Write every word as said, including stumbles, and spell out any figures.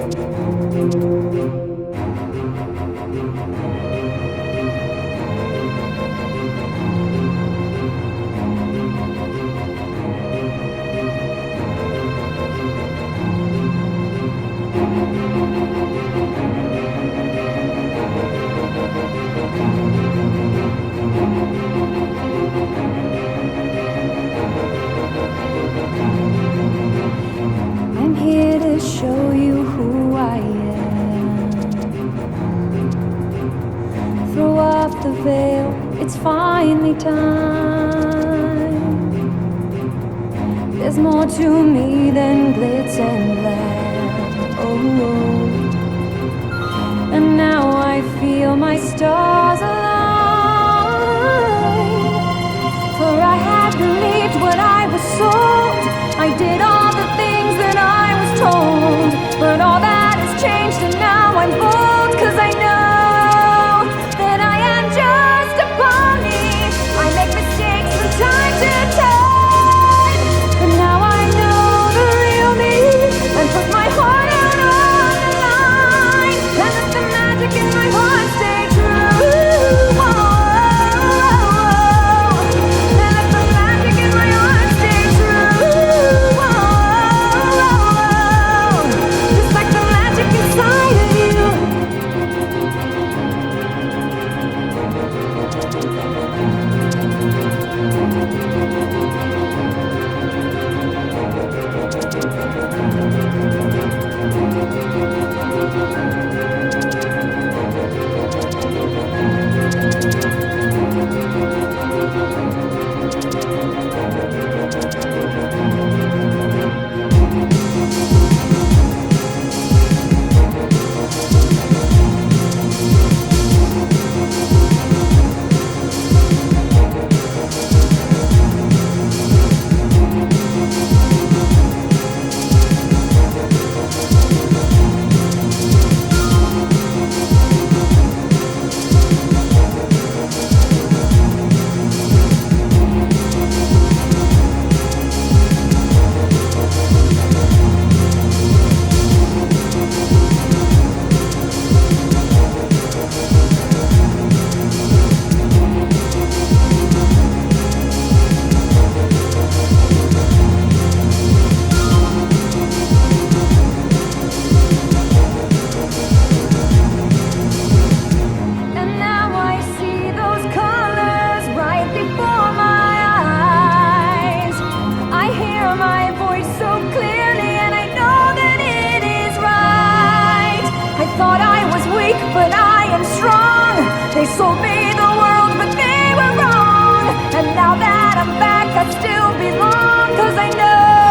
I'm here to show you who I am. Throw off the veil, it's finally time. There's more to me than glitz and glam. Oh, oh. And now I feel my stars align. For I had believed what I was sold. I did all the things that I was told. But all that has changed and now I'm bold. Cause I know that I am just a pony. I make mistakes from time to time. But now I know the real me. And put my heart out on the line. And let the magic in my heart stay true. Whoa. But I am strong. They sold me the world, but they were wrong. And now that I'm back, I still belong. Cause I know